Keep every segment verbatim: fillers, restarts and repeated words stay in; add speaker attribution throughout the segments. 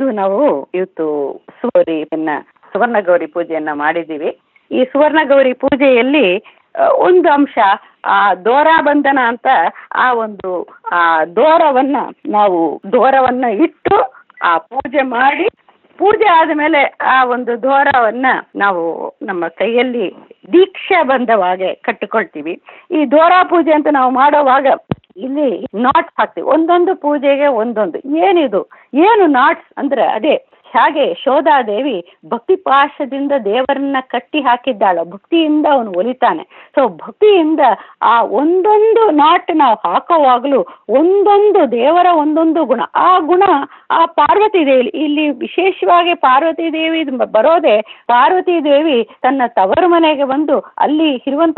Speaker 1: ಇದು ನಾವು ಇವತ್ತು ಸುವರಿಯನ್ನ ಸುವರ್ಣ ಗೌರಿ ಪೂಜೆಯನ್ನ ಮಾಡಿದ್ದೀವಿ. ಈ ಸುವರ್ಣ ಗೌರಿ ಪೂಜೆಯಲ್ಲಿ ಒಂದು ಅಂಶ ಆ ದೋರಾಬಂಧನ ಅಂತ ಆ ಒಂದು ಆ ದೋರವನ್ನ ನಾವು ದೋರವನ್ನ ಇಟ್ಟು ಆ ಪೂಜೆ ಮಾಡಿ, ಪೂಜೆ ಆದಮೇಲೆ ಆ ಒಂದು ದೋರವನ್ನ ನಾವು ನಮ್ಮ ಕೈಯಲ್ಲಿ ದೀಕ್ಷಾ ಬಂಧವಾಗೆ ಕಟ್ಟಿಕೊಳ್ತೀವಿ. ಈ ದೋರಾ ಪೂಜೆ ಅಂತ ನಾವು ಮಾಡೋವಾಗ ಇಲ್ಲಿ ನಾಟ್ಸ್ ಹಾಕ್ತೀವಿ. ಒಂದೊಂದು ಪೂಜೆಗೆ ಒಂದೊಂದು. ಏನಿದು ಏನು ನಾಟ್ಸ್ ಅಂದ್ರೆ ಅದೇ ಹಾಗೆ ಯಶೋಧಾದೇವಿ ಭಕ್ತಿ ಪಾಶದಿಂದ ದೇವರನ್ನ ಕಟ್ಟಿ ಹಾಕಿದ್ದಾಳು. ಭಕ್ತಿಯಿಂದ ಅವನು ಒಲಿತಾನೆ. ಸೊ ಭಕ್ತಿಯಿಂದ ಆ ಒಂದೊಂದು ನಾಟ್ ನಾವು ಹಾಕೋವಾಗಲೂ ಒಂದೊಂದು ದೇವರ ಒಂದೊಂದು ಗುಣ, ಆ ಗುಣ ಆ ಪಾರ್ವತಿ ದೇವಿ ಇಲ್ಲಿ ವಿಶೇಷವಾಗಿ ಪಾರ್ವತಿ ದೇವಿ ಬರೋದೆ, ಪಾರ್ವತಿ ದೇವಿ ತನ್ನ ತವರು ಮನೆಗೆ ಬಂದು ಅಲ್ಲಿ ಇರುವಂತ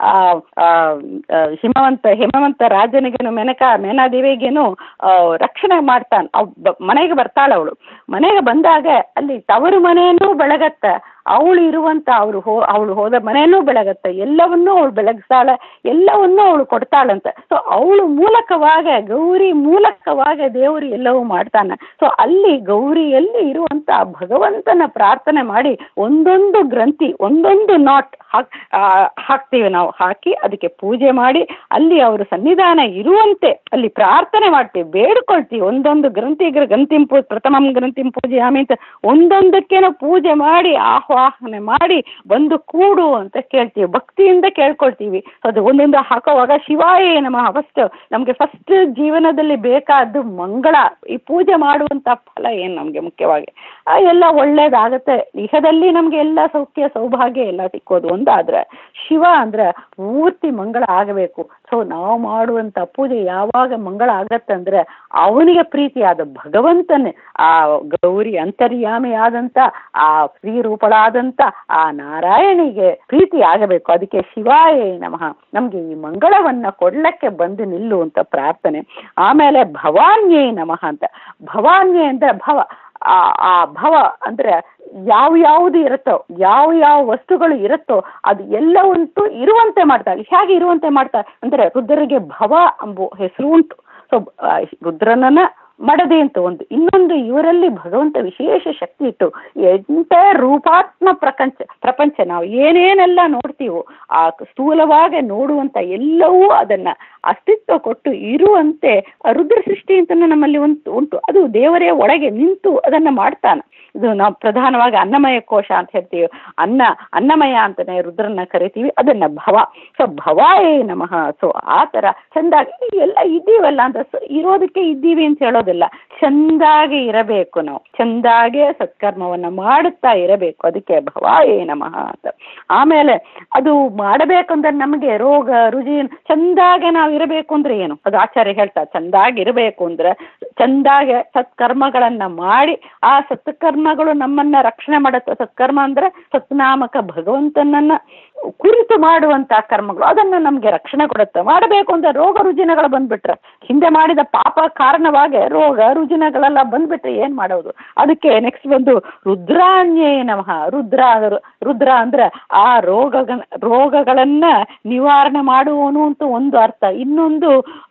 Speaker 1: ಹಿಮವಂತ ಹಿಮವಂತ ರಾಜನಿಗೇನು ಮೆನಕ ಮೇನಾದೇವಿಗೇನು ರಕ್ಷಣೆ ಮಾಡ್ತಾನೆ. ಮನೆಗೆ ಬರ್ತಾಳ ಅವಳು. ಮನೆಗೆ ಬಂದಾಗ ಅಲ್ಲಿ ತವರು ಮನೆಯನ್ನೂ ಬೆಳಗತ್ತ, ಅವಳು ಇರುವಂತ ಅವಳು ಹೋ ಅವಳು ಹೋದ ಮನೆಯನ್ನೂ ಬೆಳಗತ್ತ, ಎಲ್ಲವನ್ನೂ ಅವಳು ಬೆಳಗಿಸ್ತಾಳೆ, ಎಲ್ಲವನ್ನೂ ಅವಳು ಕೊಡ್ತಾಳಂತ. ಸೊ ಅವಳು ಮೂಲಕವಾಗ ಗೌರಿ ಮೂಲಕವಾಗ ದೇವರು ಎಲ್ಲವೂ ಮಾಡ್ತಾನೆ. ಸೊ ಅಲ್ಲಿ ಗೌರಿಯಲ್ಲಿ ಇರುವಂತ ಭಗವಂತನ ಪ್ರಾರ್ಥನೆ ಮಾಡಿ ಒಂದೊಂದು ಗ್ರಂಥಿ ಒಂದೊಂದು ನಾಟ್ ಹಾಕ್ ಹಾಕ್ತೀವಿ ನಾವು. ಹಾಕಿ ಅದಕ್ಕೆ ಪೂಜೆ ಮಾಡಿ ಅಲ್ಲಿ ಅವರು ಸನ್ನಿಧಾನ ಇರುವಂತೆ ಅಲ್ಲಿ ಪ್ರಾರ್ಥನೆ ಮಾಡ್ತೀವಿ, ಬೇಡ್ಕೊಳ್ತೀವಿ. ಒಂದೊಂದು ಗ್ರಂಥಿ ಗ್ರಂಥಿಂ ಪೂ ಪ್ರಥಮಂ ಗ್ರಂಥಿಂ ಪೂಜೆ ಆಮೇಲೆ ಒಂದೊಂದಕ್ಕೇನೋ ಪೂಜೆ ಮಾಡಿ ಆಹ್ವಾನ ಮಾಡಿ ಬಂದು ಕೂಡು ಅಂತ ಕೇಳ್ತೀವಿ, ಭಕ್ತಿಯಿಂದ ಕೇಳ್ಕೊಳ್ತೀವಿ. ಅದು ಒಂದೊಂದು ಹಾಕೋವಾಗ ಶಿವಾಯ ನಮಃ ಫಸ್ಟ್ ನಮಗೆ ಫಸ್ಟ್ ಜೀವನದಲ್ಲಿ ಬೇಕಾದ್ದು ಮಂಗಳ. ಈ ಪೂಜೆ ಮಾಡುವಂತ ಫಲ ಏನು ನಮಗೆ ಮುಖ್ಯವಾಗಿ ಎಲ್ಲ ಒಳ್ಳೇದಾಗತ್ತೆ. ಇಹದಲ್ಲಿ ನಮ್ಗೆ ಎಲ್ಲ ಸೌಖ್ಯ ಸೌಭಾಗ್ಯ ಎಲ್ಲ ಸಿಕ್ಕೋದು ಒಂದಾದ್ರೆ, ಶಿವ ಅಂದ್ರೆ ಪೂರ್ತಿ ಮಂಗಳ ಆಗಬೇಕು. ಸೊ ನಾವು ಮಾಡುವಂತ ಪೂಜೆ ಯಾವಾಗ ಮಂಗಳ ಆಗತ್ತಂದ್ರೆ ಅವನಿಗೆ ಪ್ರೀತಿಯಾದ ಭಗವಂತನೇ, ಆ ಗೌರಿ ಅಂತರ್ಯಾಮಿ ಆದಂತ ಆ ಶ್ರೀರೂಪಳಾದಂತ ಆ ನಾರಾಯಣಿಗೆ ಪ್ರೀತಿ ಆಗಬೇಕು. ಅದಕ್ಕೆ ಶಿವಾಯ ನಮಃ ನಮ್ಗೆ ಈ ಮಂಗಳವನ್ನ ಕೊಡ್ಲಕ್ಕೆ ಬಂದು ನಿಲ್ಲುವಂತ ಪ್ರಾರ್ಥನೆ. ಆಮೇಲೆ ಭವಾನ್ಯೇ ನಮಃ ಅಂತ. ಭವಾನ್ಯೇ ಅಂದ್ರೆ ಭವ, ಆ ಆ ಭವ ಅಂದ್ರೆ ಯಾವ ಯಾವುದು ಇರುತ್ತೋ, ಯಾವ ಯಾವ ವಸ್ತುಗಳು ಇರುತ್ತೋ ಅದು ಎಲ್ಲವಂತೂ ಇರುವಂತೆ ಮಾಡ್ತಾಳೆ. ಹೇಗೆ ಇರುವಂತೆ ಮಾಡ್ತಾಳೆ ಅಂದ್ರೆ ರುದ್ರರಿಗೆ ಭವ ಎಂಬ ಹೆಸರು ಉಂಟು. ಸೊ ರುದ್ರನನ್ನ ಮಡದೆ ಅಂತ ಒಂದು, ಇನ್ನೊಂದು ಇವರಲ್ಲಿ ಭಗವಂತ ವಿಶೇಷ ಶಕ್ತಿ ಇಟ್ಟು ಎಂಟೈರ್ ರೂಪಾತ್ಮ ಪ್ರಪಂಚ ಪ್ರಪಂಚ ನಾವು ಏನೇನೆಲ್ಲ ನೋಡ್ತೀವೋ ಆ ಸ್ಥೂಲವಾಗಿ ನೋಡುವಂತ ಎಲ್ಲವೂ ಅದನ್ನ ಅಸ್ತಿತ್ವ ಕೊಟ್ಟು ಇರುವಂತೆ ರುದ್ರ ಸೃಷ್ಟಿ ಅಂತ ನಮ್ಮಲ್ಲಿ ಒಂದು ಉಂಟು. ಅದು ದೇವರೇ ಒಳಗೆ ನಿಂತು ಅದನ್ನ ಮಾಡ್ತಾನೆ. ಇದು ನಾವು ಪ್ರಧಾನವಾಗಿ ಅನ್ನಮಯ ಕೋಶ ಅಂತ ಹೇಳ್ತೀವಿ. ಅನ್ನ ಅನ್ನಮಯ ಅಂತಾನೆ ರುದ್ರನ್ನ ಕರಿತೀವಿ, ಅದನ್ನ ಭವ. ಸೊ ಭವಾಯೇ ನಮಃ. ಸೊ ಆ ತರ ಚಂದಾಗಿ ಎಲ್ಲ ಇದ್ದೀವಲ್ಲ ಅಂತ ಇರೋದಕ್ಕೆ ಇದ್ದೀವಿ ಅಂತ ಹೇಳೋದಿಲ್ಲ, ಚಂದಾಗಿ ಇರಬೇಕು ನಾವು, ಚಂದಾಗೆ ಸತ್ಕರ್ಮವನ್ನ ಮಾಡುತ್ತಾ ಇರಬೇಕು. ಅದಕ್ಕೆ ಭವಾಯೇ ನಮಃ ಅಂತ. ಆಮೇಲೆ ಅದು ಮಾಡಬೇಕಂದ್ರೆ ನಮಗೆ ರೋಗ ರುಜಿ ಚಂದಾಗೆ ನಾವು ಇರಬೇಕು ಅಂದ್ರೆ ಏನು, ಅದು ಆಚಾರ್ಯ ಹೇಳ್ತಾರೆ. ಚಂದಾಗಿ ಇರಬೇಕು ಅಂದ್ರೆ ಚಂದಾಗೆ ಸತ್ಕರ್ಮಗಳನ್ನ ಮಾಡಿ ಆ ಸತ್ಕರ್ಮಗಳು ನಮ್ಮನ್ನ ರಕ್ಷಣೆ ಮಾಡುತ್ತೆ. ಸತ್ಕರ್ಮ ಅಂದ್ರೆ ಸತ್ನಾಮಕ ಭಗವಂತನನ್ನ ಕುರಿತು ಮಾಡುವಂತ ಕರ್ಮಗಳು, ಅದನ್ನ ನಮ್ಗೆ ರಕ್ಷಣೆ ಕೊಡುತ್ತೆ. ಮಾಡಬೇಕು ಅಂದ್ರೆ ರೋಗ ರುಜಿನಗಳು ಬಂದ್ಬಿಟ್ರೆ, ಹಿಂದೆ ಮಾಡಿದ ಪಾಪ ಕಾರಣವಾಗಿ ರೋಗ ರುಜಿನಗಳೆಲ್ಲ ಬಂದ್ಬಿಟ್ರೆ ಏನ್ ಮಾಡೋದು. ಅದಕ್ಕೆ ನೆಕ್ಸ್ಟ್ ಬಂದು ರುದ್ರಾನ್ಯೇ ನಮಃ. ರುದ್ರ ರುದ್ರ ಅಂದ್ರೆ ಆ ರೋಗ ರೋಗಗಳನ್ನ ನಿವಾರಣೆ ಮಾಡುವವನು ಅಂತ ಒಂದು ಅರ್ಥ. ಇನ್ನೊಂದು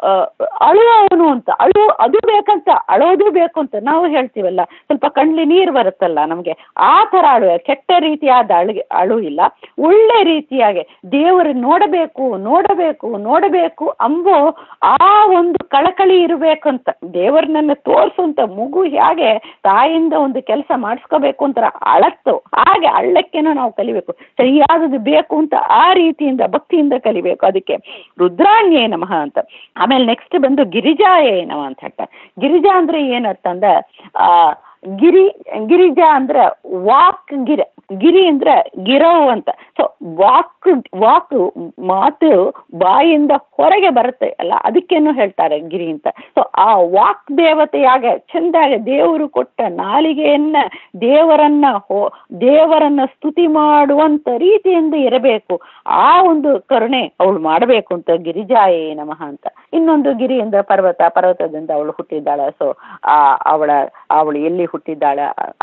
Speaker 1: ಅಳುವವನು ಅಂತ. ಅಳು ಅದು ಬೇಕಂತ, ಅಳೋದು ಬೇಕು ಅಂತ ನಾವು ಹೇಳ್ತೀವಲ್ಲ, ಸ್ವಲ್ಪ ಕಣ್ಲಿ ನೀರು ಬರುತ್ತಲ್ಲ ನಮ್ಗೆ, ಆ ತರ ಅಳು. ಕೆಟ್ಟ ರೀತಿಯಾದ ಅಳು ಅಳು ಇಲ್ಲ, ಒಳ್ಳೆ ರೀತಿಯಾಗಿ ದೇವರು ನೋಡಬೇಕು ನೋಡಬೇಕು ನೋಡಬೇಕು ಅಂಬೋ ಆ ಒಂದು ಕಳಕಳಿ ಇರಬೇಕಂತ. ದೇವರನ್ನ ತೋರಿಸುವಂತ ಮಗು ಹೇಗೆ ತಾಯಿಯಿಂದ ಒಂದು ಕೆಲಸ ಮಾಡಿಸ್ಕೋಬೇಕು ಅಂತ ಅಳತ್ತೋ ಹಾಗೆ ಅಳ್ಳಕ್ಕೇನೋ ನಾವು ಕಲಿಬೇಕು. ಸರಿಯಾದದು ಬೇಕು ಅಂತ ಆ ರೀತಿಯಿಂದ ಭಕ್ತಿಯಿಂದ ಕಲಿಬೇಕು. ಅದಕ್ಕೆ ರುದ್ರಾಣ್ಯೇ ನಮಃ ಅಂತ. ಆಮೇಲೆ ನೆಕ್ಸ್ಟ್ ಬಂದು ಗಿರಿಜಾಯೇ ನಮಃ ಅಂತ ಹೇಳ್ತಾರೆ. ಗಿರಿಜಾ ಅಂದ್ರೆ ಏನರ್ಥ ಅಂದ್ರೆ ಆ ಗಿರಿ ಗಿರಿಜಾ ಅಂದ್ರೆ ವಾಕ್ ಗಿರ ಗಿರಿ ಅಂದ್ರೆ ಗಿರವು ಅಂತ. ಸೊ ವಾಕ್ ವಾಕ್ ಮಾತು ಬಾಯಿಂದ ಹೊರಗೆ ಬರುತ್ತೆ ಅಲ್ಲ, ಅದಕ್ಕೇನು ಹೇಳ್ತಾರೆ ಗಿರಿ ಅಂತ. ಸೊ ಆ ವಾಕ್ ದೇವತೆಯಾಗ ಚಂದಾಗ ದೇವರು ಕೊಟ್ಟ ನಾಲಿಗೆಯನ್ನ ದೇವರನ್ನ ಹೋ ದೇವರನ್ನ ಸ್ತುತಿ ಮಾಡುವಂತ ರೀತಿಯಿಂದ ಇರಬೇಕು. ಆ ಒಂದು ಕರುಣೆ ಅವಳು ಮಾಡಬೇಕು ಅಂತ ಗಿರಿಜಾಯೇ ನಮಃ ಅಂತ. ಇನ್ನೊಂದು ಗಿರಿ ಅಂದ್ರೆ ಪರ್ವತ, ಪರ್ವತದಿಂದ ಅವಳು ಹುಟ್ಟಿದ್ದಾಳೆ. ಸೊ ಆ ಅವಳ ಅವಳು ಎಲ್ಲಿ ಹುಟ್ಟಿದ್ದಾಳೆ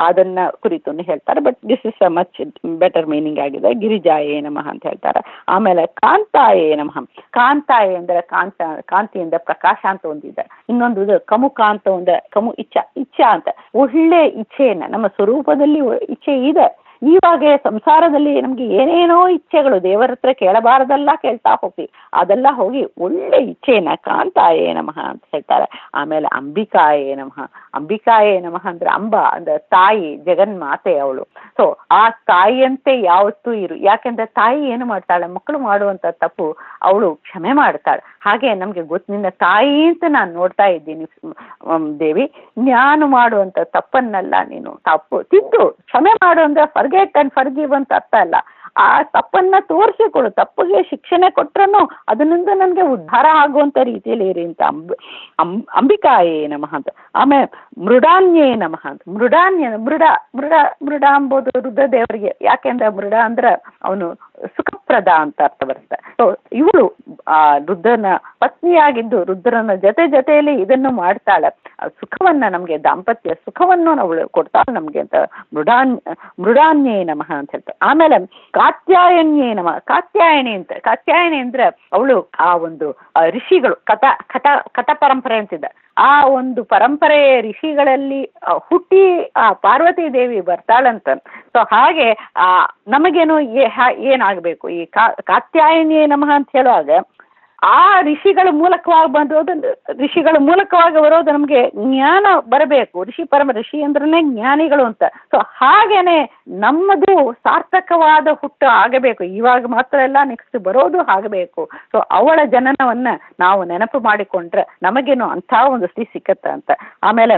Speaker 1: ಅದನ್ನ ಕುರಿತು ಹೇಳ್ತಾರೆ. But this is a much better meaning ಆಗಿದೆ. ಗಿರಿಜಾಯೇ ನಮಃ ಅಂತ ಹೇಳ್ತಾರೆ. ಆಮೇಲೆ ಕಾಂತಾಯೇ ನಮಃ. ಕಾಂತಾಯೇ ಅಂದ್ರೆ ಕಾಂತ ಕಾಂತಿಯಿಂದ ಪ್ರಕಾಶ ಅಂತ ಒಂದಿದೆ. ಇನ್ನೊಂದು ಇದು ಕಮುಕಾಂತ ಒಂದು ಕಮು ಇಚ್ಛಾ ಇಚ್ಛಾ ಅಂತ ಒಳ್ಳೆ ಇಚ್ಛೆಯನ್ನ ನಮ್ಮ ಸ್ವರೂಪದಲ್ಲಿ ಇಚ್ಛೆ ಇದೆ. ಇವಾಗ ಸಂಸಾರದಲ್ಲಿ ನಮ್ಗೆ ಏನೇನೋ ಇಚ್ಛೆಗಳು ದೇವರ ಹತ್ರ ಕೇಳಬಾರದೆಲ್ಲ ಕೇಳ್ತಾ ಹೋಗಿ ಅದೆಲ್ಲ ಹೋಗಿ ಒಳ್ಳೆ ಇಚ್ಛೆನ ಕಾಂತಾಯೇ ನಮಃ ಅಂತ ಹೇಳ್ತಾರೆ. ಆಮೇಲೆ ಅಂಬಿಕಾಯೇ ನಮಃ. ಅಂಬಿಕಾಯೇ ನಮಃ ಅಂದ್ರೆ ಅಂಬ ಅಂದ್ರೆ ತಾಯಿ, ಜಗನ್ಮಾತೆ ಅವಳು. ಸೊ ಆ ತಾಯಿಯಂತೆ ಯಾವತ್ತೂ ಇರು. ಯಾಕೆಂದ್ರೆ ತಾಯಿ ಏನು ಮಾಡ್ತಾಳೆ, ಮಕ್ಕಳು ಮಾಡುವಂತ ತಪ್ಪು ಅವಳು ಕ್ಷಮೆ ಮಾಡ್ತಾಳೆ. ಹಾಗೆ ನಮ್ಗೆ ಗೊತ್ತು, ನಿನ್ನ ತಾಯಿ ಅಂತ ನಾನು ನೋಡ್ತಾ ಇದ್ದೀನಿ ದೇವಿ, ನಾನು ಮಾಡುವಂತ ತಪ್ಪನ್ನೆಲ್ಲ ನೀನು ತಪ್ಪು ತಿದ್ದು ಕ್ಷಮೆ ಮಾಡು ಅಂದ್ರೆ ಫರ್ಗೆಟ್ ಅಂಡ್ ಫರ್ಗಿವ್ ಅಂತ ಅರ್ಥ ಅಲ್ಲ. ಆ ತಪ್ಪನ್ನ ತೋರಿಸಿಕೊಡು, ತಪ್ಪಿಗೆ ಶಿಕ್ಷಣೆ ಕೊಟ್ರೂ ಅದರಿಂದ ನನಗೆ ಉದ್ಧಾರ ಆಗುವಂತ ರೀತಿಯಲ್ಲಿ ಇರಿ ಅಂತ ಅಂಬ ಅಂ ಅಂಬಿಕಾಯೇ ನಮಃ ಅಂತ. ಆಮೇಲೆ ಮೃಡಾನ್ಯೇ ನಮಃ ಅಂತ. ಮೃಡಾನ್ಯ ಮೃಡ ಮೃಡ ಮೃಡ ಅಂಬೋದು ರುದ್ರದೇವರಿಗೆ. ಯಾಕೆಂದ್ರೆ ಮೃಡ ಅಂದ್ರೆ ಅವನು ಸುಖಪ್ರದ ಅಂತ ಅರ್ಥ ಬರುತ್ತೆ. ಸೊ ಇವಳು ಆ ರುದ್ರನ ಪತ್ನಿಯಾಗಿದ್ದು ರುದ್ರನ ಜೊತೆ ಜೊತೆಯಲ್ಲಿ ಇದನ್ನು ಮಾಡ್ತಾಳೆ. ಸುಖವನ್ನ ನಮ್ಗೆ ದಾಂಪತ್ಯ ಸುಖವನ್ನು ಅವಳು ಕೊಡ್ತಾಳೆ ನಮ್ಗೆ ಅಂತ ಮೃಡಾನ್ ಮೃಡಾನ್ಯೇ ನಮಃ ಅಂತ ಹೇಳ್ತಾರೆ. ಆಮೇಲೆ ಕಾತ್ಯಾಯನ್ಯೇ ನಮಃ. ಕಾತ್ಯಾಯನಿ ಅಂತ ಕಾತ್ಯಾಯನಿ ಅಂದ್ರೆ ಅವಳು ಆ ಒಂದು ಋಷಿಗಳು ಕಥ ಕಥ ಕಥ ಪರಂಪರೆ ಅಂತಿದೆ. ಆ ಒಂದು ಪರಂಪರೆಯ ಋಷಿಗಳಲ್ಲಿ ಹುಟ್ಟಿ ಆ ಪಾರ್ವತಿ ದೇವಿ ಬರ್ತಾಳಂತ. ಸೊ ಹಾಗೆ ಆ ನಮಗೇನು ಏನಾಗಬೇಕು, ಈ ಕಾ ಕಾತ್ಯಾಯನಿಯೇ ನಮಃ ಅಂತ ಹೇಳುವಾಗ ಆ ಋಷಿಗಳ ಮೂಲಕವಾಗಿ ಬಂದಿರೋದು, ಋಷಿಗಳ ಮೂಲಕವಾಗಿ ಬರೋದು ನಮಗೆ ಜ್ಞಾನ ಬರಬೇಕು. ಋಷಿ ಪರಮ ಋಷಿ ಅಂದ್ರೇ ಜ್ಞಾನಿಗಳು ಅಂತ. ಸೊ ಹಾಗೇನೆ ನಮ್ಮದು ಸಾರ್ಥಕವಾದ ಹುಟ್ಟು ಆಗಬೇಕು. ಇವಾಗ ಮಾತ್ರ ಎಲ್ಲ ನೆಕ್ಸ್ಟ್ ಬರೋದು ಆಗಬೇಕು. ಸೊ ಅವಳ ಜನನವನ್ನ ನಾವು ನೆನಪು ಮಾಡಿಕೊಂಡ್ರೆ ನಮಗೇನು ಅಂಥ ಒಂದು ಸ್ಥಿತಿ ಸಿಕ್ಕತ್ತ ಅಂತ. ಆಮೇಲೆ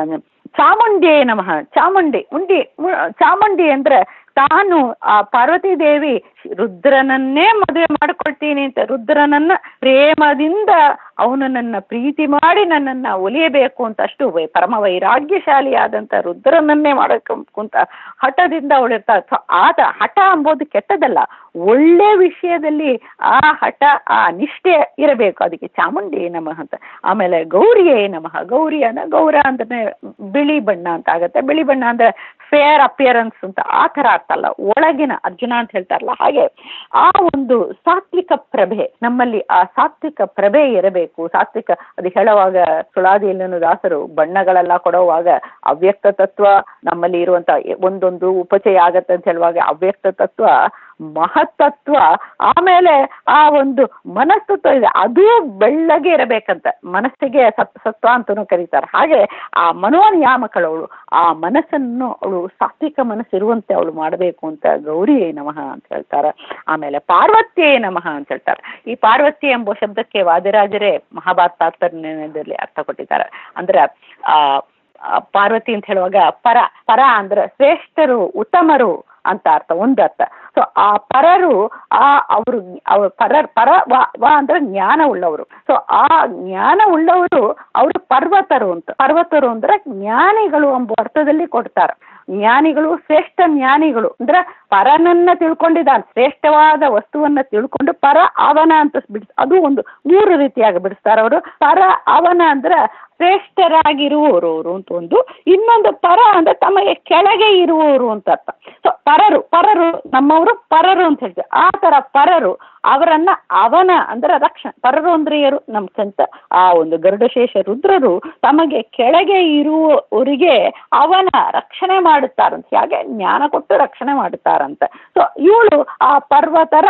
Speaker 1: ಚಾಮುಂಡಿಯೇ ನಮಃ. ಚಾಮುಂಡಿ ಉಂಡಿ ಚಾಮುಂಡಿ ಅಂದ್ರೆ ತಾನು ಆ ಪಾರ್ವತಿ ದೇವಿ ರುದ್ರನನ್ನೇ ಮದುವೆ ಮಾಡ್ಕೊಳ್ತೀನಿ ಅಂತ ರುದ್ರನನ್ನ ಪ್ರೇಮದಿಂದ ಅವನು ನನ್ನ ಪ್ರೀತಿ ಮಾಡಿ ನನ್ನನ್ನ ಒಲಿಯಬೇಕು ಅಂತ ಅಷ್ಟು ಪರಮ ವೈರಾಗ್ಯಶಾಲಿಯಾದಂಥ ರುದ್ರನನ್ನೇ ಮಾಡೋಕ್ಕಂತ ಹಠದಿಂದ ಅವಳಿರ್ತಾಳೆ. ಆದ ಹಠ ಅಂಬೋದು ಕೆಟ್ಟದಲ್ಲ, ಒಳ್ಳೆ ವಿಷಯದಲ್ಲಿ ಆ ಹಠ ಆ ನಿಷ್ಠೆ ಇರಬೇಕು. ಅದಕ್ಕೆ ಚಾಮುಂಡಿ ನಮಃ ಅಂತ. ಆಮೇಲೆ ಗೌರಿಯೇ ನಮಃ. ಗೌರಿ ಅನ್ನ ಗೌರ ಅಂದ್ರೆ ಬಿಳಿ ಬಣ್ಣ ಅಂತ ಆಗತ್ತೆ. ಬಿಳಿ ಬಣ್ಣ ಅಂದ್ರೆ ಫೇರ್ ಅಪಿಯರೆನ್ಸ್ ಅಂತ ಆ ಥರ ಅರ್ಥಲ್ಲ, ಒಳಗಿನ ಅರ್ಜುನ ಅಂತ ಹೇಳ್ತಾರಲ್ಲ ಹಾಗೆ ಆ ಒಂದು ಸಾತ್ವಿಕ ಪ್ರಭೆ ನಮ್ಮಲ್ಲಿ, ಆ ಸಾತ್ವಿಕ ಪ್ರಭೆ ಇರಬೇಕು. ಸಾತ್ವಿಕ ಅದು ಹೇಳುವಾಗ ಸುಳಾದಿಯಲ್ಲೂ ದಾಸರು ಬಣ್ಣಗಳೆಲ್ಲ ಕೊಡುವಾಗ ಅವ್ಯಕ್ತ ತತ್ವ ನಮ್ಮಲ್ಲಿ ಇರುವಂತ ಒಂದೊಂದು ಉಪಚಯ ಆಗತ್ತೆ ಅಂತ ಹೇಳುವಾಗ ಅವ್ಯಕ್ತ ತತ್ವ, ಮಹತ್ತತ್ವ, ಆಮೇಲೆ ಆ ಒಂದು ಮನಸ್ತತ್ವ ಇದೆ, ಅದು ಬೆಳ್ಳಗೆ ಇರಬೇಕಂತ. ಮನಸ್ಸಿಗೆ ಸತ್ ಸತ್ವ ಅಂತನೂ ಕರೀತಾರೆ. ಹಾಗೆ ಆ ಮನೋನಿಯಾಮಕಳವಳು, ಆ ಮನಸ್ಸನ್ನು ಅವಳು ಸಾತ್ವಿಕ ಮನಸ್ಸಿರುವಂತೆ ಅವಳು ಮಾಡಬೇಕು ಅಂತ ಗೌರಿಯೇ ನಮಃ ಅಂತ ಹೇಳ್ತಾರೆ. ಆಮೇಲೆ ಪಾರ್ವತಿಯೇ ನಮಃ ಅಂತ ಹೇಳ್ತಾರೆ. ಈ ಪಾರ್ವತಿ ಎಂಬ ಶಬ್ದಕ್ಕೆ ವಾದಿರಾಜರೇ ಮಹಾಭಾರತ ತಾತ್ಪರ್ಯದಲ್ಲಿ ಅರ್ಥ ಕೊಟ್ಟಿದ್ದಾರೆ. ಅಂದ್ರೆ ಆ ಪಾರ್ವತಿ ಅಂತ ಹೇಳುವಾಗ ಪರ ಪರ ಅಂದ್ರೆ ಶ್ರೇಷ್ಠರು, ಉತ್ತಮರು ಅಂತ ಅರ್ಥ, ಒಂದು ಅರ್ಥ. ಸೊ ಆ ಪರರು ಆ ಅವರು ಅವ್ರ ಪರ ಪರ ವಾ ವಾ ಅಂದ್ರೆ ಜ್ಞಾನ ಉಳ್ಳವರು. ಸೊ ಆ ಜ್ಞಾನ ಉಳ್ಳವರು ಅವರು ಪರ್ವತರು ಅಂತ. ಪರ್ವತರು ಅಂದ್ರೆ ಜ್ಞಾನಿಗಳು ಎಂಬ ಅರ್ಥದಲ್ಲಿ ಕೊಡ್ತಾರೆ. ಜ್ಞಾನಿಗಳು ಶ್ರೇಷ್ಠ ಜ್ಞಾನಿಗಳು ಅಂದ್ರೆ ಪರನನ್ನ ತಿಳ್ಕೊಂಡಿದ್ದಾನೆ, ಶ್ರೇಷ್ಠವಾದ ವಸ್ತುವನ್ನ ತಿಳ್ಕೊಂಡು ಪರ ಅವನ ಅಂತ ಬಿಡಿಸ್, ಅದು ಒಂದು ಮೂರು ರೀತಿಯಾಗಿ ಬಿಡಿಸ್ತಾರೆ ಅವರು. ಪರ ಅವನ ಅಂದ್ರೆ ಶ್ರೇಷ್ಠರಾಗಿರುವವರು ಅವರು ಅಂತ ಒಂದು, ಇನ್ನೊಂದು ಪರ ಅಂದ್ರೆ ತಮಗೆ ಕೆಳಗೆ ಇರುವವರು ಅಂತ ಅರ್ಥ. ಸೊ ಪರರು ಪರರು ನಮ್ಮವರು ಪರರು ಅಂತ ಹೇಳ್ತಾರೆ. ಆ ತರ ಪರರು ಅವರನ್ನ ಅವನ ಅಂದ್ರೆ ರಕ್ಷಣೆ, ಪರರು ಅಂದ್ರೆ ಯಾರು ನಮ್ಮ ಸಂತ ಆ ಒಂದು ಗರುಡಶೇಷ ರುದ್ರರು ತಮಗೆ ಕೆಳಗೆ ಇರುವವರಿಗೆ ಅವನ ರಕ್ಷಣೆ ಮಾಡುತ್ತಾರಂತೆ. ಹಾಗೆ ಜ್ಞಾನ ಕೊಟ್ಟು ರಕ್ಷಣೆ ಮಾಡುತ್ತಾರಂತ. ಸೊ ಇವಳು ಆ ಪರ್ವತರ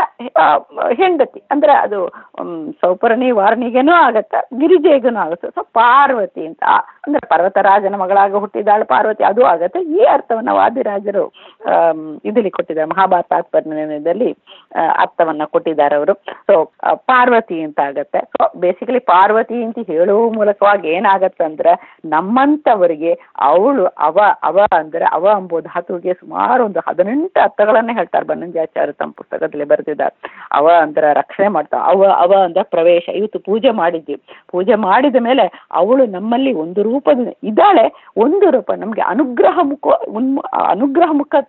Speaker 1: ಹೆಂಡತಿ ಅಂದ್ರೆ ಅದು ಸೌಪರ್ಣಿ ವಾರ್ಣಿಗೆನೂ ಆಗತ್ತೆ, ಗಿರಿಜೆಗೂ ಆಗುತ್ತೆ. ಸೊ ಪಾರ್ವತಿ ಅಂತ ಅಂದ್ರೆ ಪರ್ವತರಾಜನ ಮಗಳಾಗ ಹುಟ್ಟಿದಾಳು ಪಾರ್ವತಿ, ಅದು ಆಗತ್ತೆ. ಈ ಅರ್ಥವನ್ನ ವಾದಿರಾಜರು ಇದರಲ್ಲಿ ಕೊಟ್ಟಿದ್ದಾರೆ, ಮಹಾಭಾರತ ತಾತ್ಪರ್ಯದಲ್ಲಿ ಅರ್ಥವನ್ನ ಕೊಟ್ಟಿದ್ದಾರೆ ಅವರು. ಸೊ ಪಾರ್ವತಿ ಅಂತ ಆಗತ್ತೆ. ಸೊ ಬೇಸಿಕಲಿ ಪಾರ್ವತಿ ಅಂತ ಹೇಳುವ ಮೂಲಕವಾಗಿ ಏನಾಗತ್ತೆ ಅಂದ್ರೆ ನಮ್ಮಂತವರಿಗೆ ಅವಳು ಅವ ಅವ ಅಂದ್ರೆ ಅವ ಎಂಬುದು ಧಾತುವಿಗೆ ಸುಮಾರು ಒಂದು ಹದಿನೆಂಟು ಅರ್ಥಗಳನ್ನೇ ಹೇಳ್ತಾರೆ. ಬನ್ನಂಜಾಚಾರ್ಯ ತಮ್ಮ ಪುಸ್ತಕದಲ್ಲಿ ಬರೆದಿದ್ದಾರೆ. ಅವ ಅಂದ್ರೆ ರಕ್ಷಣೆ ಮಾಡ್ತಾ, ಅವ ಅವ ಅಂದ್ರೆ ಪ್ರವೇಶ. ಇವತ್ತು ಪೂಜೆ ಮಾಡಿದ್ವಿ, ಪೂಜೆ ಮಾಡಿದ ಮೇಲೆ ಅವಳು ನಮ್ಮಲ್ಲಿ ಒಂದು ರೂಪದ ಇದ್ದಾಳೆ, ಒಂದು ರೂಪ ನಮ್ಗೆ ಅನುಗ್ರಹ ಮುಖ ಅನುಗ್ರಹ ಮುಖ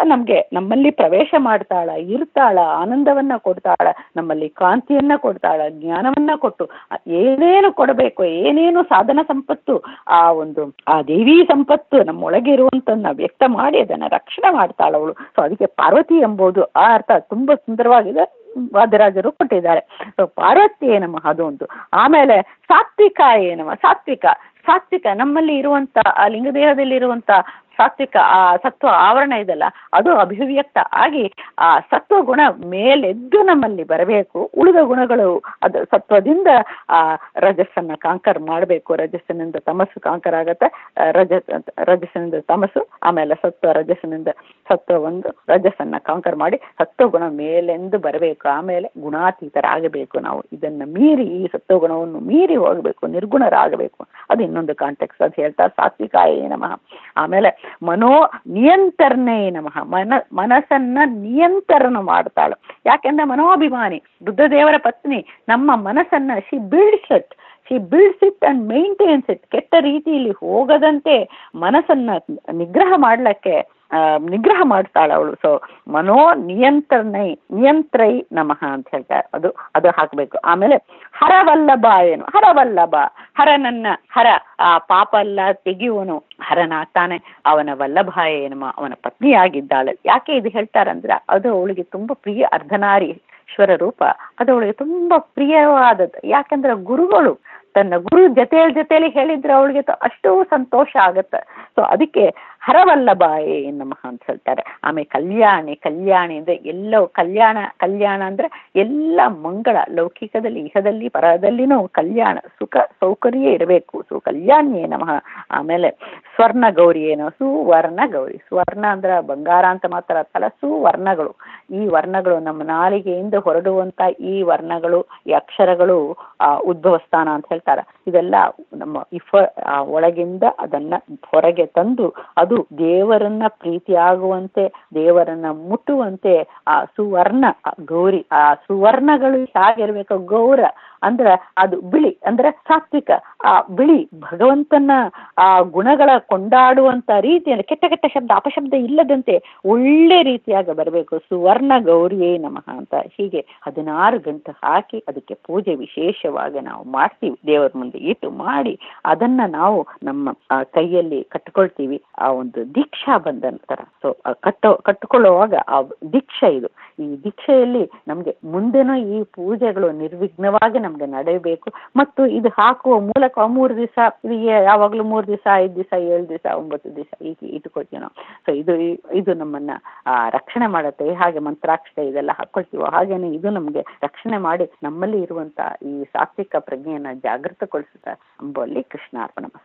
Speaker 1: ನಮಗೆ ನಮ್ಮಲ್ಲಿ ಪ್ರವೇಶ ಮಾಡ್ತಾಳ, ಇರ್ತಾಳ, ಆನಂದವನ್ನ ಕೊಡ್ತಾಳ, ನಮ್ಮಲ್ಲಿ ಕಾಂತಿಯನ್ನ ಕೊಡ್ತಾಳ, ಜ್ಞಾನವನ್ನ ಕೊಟ್ಟು ಏನೇನು ಕೊಡಬೇಕು, ಏನೇನು ಸಾಧನ ಸಂಪತ್ತು, ಆ ಒಂದು ಆ ದೇವಿ ಸಂಪತ್ತು ನಮ್ಮೊಳಗೆ ಇರುವಂತನ್ನ ವ್ಯಕ್ತ ಮಾಡಿ ಅದನ್ನ ರಕ್ಷಣೆ ಮಾಡ್ತಾಳ ಅವಳು. ಸೊ ಅದಕ್ಕೆ ಪಾರ್ವತಿ ಎಂಬುದು ಆ ಅರ್ಥ ತುಂಬಾ ಸುಂದರವಾಗಿದೆ, ವಾದಿರಾಜರು ಕೊಟ್ಟಿದ್ದಾರೆ. ಸೊ ಪಾರ್ವತಿಯೇ ನಮಃ ಅದೊಂದು. ಆಮೇಲೆ ಸಾತ್ವಿಕ ಏನಮ್ಮ, ಸಾತ್ವಿಕ ಸಾತ್ವಿಕ ನಮ್ಮಲ್ಲಿ ಇರುವಂತ ಆ ಲಿಂಗದೇಹದಲ್ಲಿ ಇರುವಂತ ಸಾತ್ವಿಕ ಆ ಸತ್ವ ಆವರಣ ಇದೆಲ್ಲ ಅದು ಅಭಿವ್ಯಕ್ತ ಆಗಿ ಆ ಸತ್ವ ಗುಣ ಮೇಲೆದ್ದು ನಮ್ಮಲ್ಲಿ ಬರಬೇಕು. ಉಳಿದ ಗುಣಗಳು ಅದು ಸತ್ವದಿಂದ ಆ ರಜಸ್ಸನ್ನ ಕಾಂಕರ್ ಮಾಡಬೇಕು. ರಜಸ್ಸಿನಿಂದ ತಮಸ್ಸು ಕಾಂಕರ್ ಆಗತ್ತೆ, ರಜ ರಜಸ್ಸಿನಿಂದ ತಮಸ್ಸು, ಆಮೇಲೆ ಸತ್ವ ರಜಸ್ಸಿನಿಂದ ಸತ್ವ ಒಂದು ರಜಸ್ಸನ್ನ ಕಾಂಕರ್ ಮಾಡಿ ಸತ್ವಗುಣ ಮೇಲೆಂದು ಬರಬೇಕು. ಆಮೇಲೆ ಗುಣಾತೀತರಾಗಬೇಕು. ನಾವು ಇದನ್ನ ಮೀರಿ ಈ ಸತ್ವಗುಣವನ್ನು ಮೀರಿ ಹೋಗಬೇಕು, ನಿರ್ಗುಣರಾಗಬೇಕು. ಅದು ಇನ್ನೊಂದು ಕಾಂಟೆಕ್ಸ್ಟ್, ಅದು ಹೇಳ್ತಾರೆ ಸಾತ್ವಿಕಾಯ ನಮಃ. ಆಮೇಲೆ ಮನೋ ನಿಯಂತ್ರಣೆ ನಮಃ, ಮನ ಮನಸ್ಸನ್ನ ನಿಯಂತ್ರಣ ಮಾಡ್ತಾಳು. ಯಾಕೆಂದ್ರೆ ಮನೋಭಿಮಾನಿ ರುದ್ರದೇವರ ಪತ್ನಿ ನಮ್ಮ ಮನಸ್ಸನ್ನ she builds it she builds it and maintains it. ಕೆಟ್ಟ ರೀತಿಯಲ್ಲಿ ಹೋಗದಂತೆ ಮನಸ್ಸನ್ನ ನಿಗ್ರಹ ಮಾಡ್ಲಿಕ್ಕೆ ನಿಗ್ರಹ ಮಾಡ್ತಾಳ ಅವಳು. ಸೊ ಮನೋ ನಿಯಂತ್ರಣೈ ನಿಯಂತ್ರೈ ನಮಃ ಅಂತ ಹೇಳ್ತಾರೆ, ಅದು ಅದು ಹಾಕಬೇಕು. ಆಮೇಲೆ ಹರವಲ್ಲಭ ಏನು, ಹರವಲ್ಲಭ ಹರನನ್ನ ಹರ ಆ ಪಾಪ ಎಲ್ಲ ತೆಗೆಯುವನು ಹರನಾಗ್ತಾನೆ. ಅವನ ವಲ್ಲಭ ಏನಮ್ಮ, ಅವನ ಪತ್ನಿಯಾಗಿದ್ದಾಳೆ. ಯಾಕೆ ಇದು ಹೇಳ್ತಾರಂದ್ರೆ ಅದು ಅವಳಿಗೆ ತುಂಬಾ ಪ್ರಿಯ, ಅರ್ಧನಾರೀಶ್ವರ ರೂಪ ಅದು ಅವಳಿಗೆ ತುಂಬಾ ಪ್ರಿಯವಾದದ್ದು. ಯಾಕಂದ್ರೆ ಗುರುಗಳು ತನ್ನ ಗುರು ಜೊತೆ ಜೊತೆಯಲ್ಲಿ ಹೇಳಿದ್ರೆ ಅವಳಿಗೆ ಅಷ್ಟು ಸಂತೋಷ ಆಗತ್ತೆ. ಸೊ ಅದಕ್ಕೆ ಹರವಲ್ಲಭಾಯೇ ನಮಃ ಅಂತ ಹೇಳ್ತಾರೆ. ಆಮೇಲೆ ಕಲ್ಯಾಣಿ, ಕಲ್ಯಾಣಿ ಅಂದ್ರೆ ಎಲ್ಲವೂ ಕಲ್ಯಾಣ. ಕಲ್ಯಾಣ ಅಂದ್ರೆ ಎಲ್ಲ ಮಂಗಳ, ಲೌಕಿಕದಲ್ಲಿ ಇಹದಲ್ಲಿ ಪರದಲ್ಲಿನೂ ಕಲ್ಯಾಣ, ಸುಖ ಸೌಕರ್ಯ ಇರಬೇಕು. ಸೊ ಕಲ್ಯಾಣಿಯೇ ನಮಃ. ಆಮೇಲೆ ಸ್ವರ್ಣ ಗೌರಿ ಏನೋ, ಸುವರ್ಣ ಗೌರಿ. ಸ್ವರ್ಣ ಅಂದ್ರೆ ಬಂಗಾರ ಅಂತ ಮಾತ್ರ ಅರ್ಥಲ್ಲ, ಸುವರ್ಣಗಳು. ಈ ವರ್ಣಗಳು ನಮ್ಮ ನಾಲಿಗೆಯಿಂದ ಹೊರಡುವಂತ ಈ ವರ್ಣಗಳು, ಈ ಅಕ್ಷರಗಳು ಆ ಉದ್ಭವ ಸ್ಥಾನ ಅಂತ ಹೇಳ್ತಾರೆ. ಇದೆಲ್ಲ ನಮ್ಮ ಇಫ ಒಳಗಿಂದ ಅದನ್ನ ಹೊರಗೆ ತಂದು ಅದು ದೇವರನ್ನ ಪ್ರೀತಿಯಾಗುವಂತೆ, ದೇವರನ್ನ ಮುಟ್ಟುವಂತೆ ಆ ಸುವರ್ಣ ಗೌರಿ, ಆ ಸುವರ್ಣಗಳು ಹೇಗಿರ್ಬೇಕು, ಗೌರ ಅಂದ್ರ ಅದು ಬಿಳಿ ಅಂದ್ರೆ ಸಾತ್ವಿಕ, ಆ ಬಿಳಿ ಭಗವಂತನ ಆ ಗುಣಗಳ ಕೊಂಡಾಡುವಂತ ರೀತಿಯಲ್ಲಿ ಕೆಟ್ಟ ಕೆಟ್ಟ ಶಬ್ದ ಅಪಶಬ್ದ ಇಲ್ಲದಂತೆ ಒಳ್ಳೆ ರೀತಿಯಾಗಿ ಬರಬೇಕು. ಸುವರ್ಣ ಗೌರಿಯೇ ನಮಃ ಅಂತ ಹೀಗೆ ಹದಿನಾರು ಗಂಟೆ ಹಾಕಿ ಅದಕ್ಕೆ ಪೂಜೆ ವಿಶೇಷವಾಗಿ ನಾವು ಮಾಡ್ತೀವಿ, ದೇವರ ಮುಂದೆ ಇಟ್ಟು ಮಾಡಿ ಅದನ್ನ ನಾವು ನಮ್ಮ ಕೈಯಲ್ಲಿ ಕಟ್ಕೊಳ್ತೀವಿ. ಆ ಒಂದು ದೀಕ್ಷಾ ಬಂಧನ ತರ. ಸೊ ಕಟ್ಟೋ ಕಟ್ಕೊಳ್ಳುವಾಗ ಆ ದೀಕ್ಷೆ ಇದು, ಈ ದೀಕ್ಷೆಯಲ್ಲಿ ನಮ್ಗೆ ಮುಂದೆನೂ ಈ ಪೂಜೆಗಳು ನಿರ್ವಿಘ್ನವಾಗಿ ನಮ್ಗೆ ನಡೆಯಬೇಕು. ಮತ್ತು ಇದು ಹಾಕುವ ಮೂಲಕ ಮೂರು ದಿವಸ ಇದು ಯಾವಾಗ್ಲೂ ಮೂರು ದಿವಸ ಐದು ದಿವಸ ಏಳು ದಿವಸ ಒಂಬತ್ತು ದಿವಸ ಈಗ ಇಟ್ಕೊಳ್ತೀವಿ ನಾವು. ಸೊ ಇದು ಇದು ನಮ್ಮನ್ನ ಆ ರಕ್ಷಣೆ ಮಾಡುತ್ತೆ. ಹಾಗೆ ಮಂತ್ರಾಕ್ಷತೆ ಇದೆಲ್ಲ ಹಾಕೊಳ್ತೀವೋ ಹಾಗೇನೆ ಇದು ನಮ್ಗೆ ರಕ್ಷಣೆ ಮಾಡಿ ನಮ್ಮಲ್ಲಿ ಇರುವಂತ ಈ ಸಾತ್ವಿಕ ಪ್ರಜ್ಞೆಯನ್ನ ಜಾಗೃತಗೊಳಿಸುತ್ತೆ ಅಂಬಲ್ಲಿ ಕೃಷ್ಣಾರ್ಪಣ.